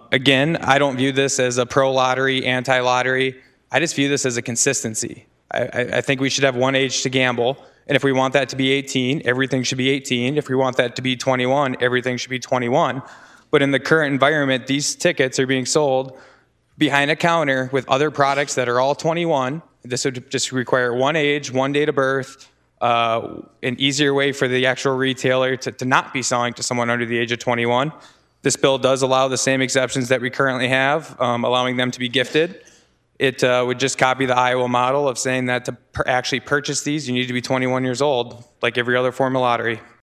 Again, I don't view this as a pro-lottery, anti-lottery. I just view this as a consistency. I think we should have one age to gamble, and if we want that to be 18, everything should be 18. If we want that to be 21, everything should be 21. But in the current environment, these tickets are being sold behind a counter with other products that are all 21. This would just require one age, one date of birth, an easier way for the actual retailer to not be selling to someone under the age of 21. This bill does allow the same exceptions that we currently have, allowing them to be gifted. It would just copy the Iowa model of saying that to actually purchase these, you need to be 21 years old, like every other form of lottery.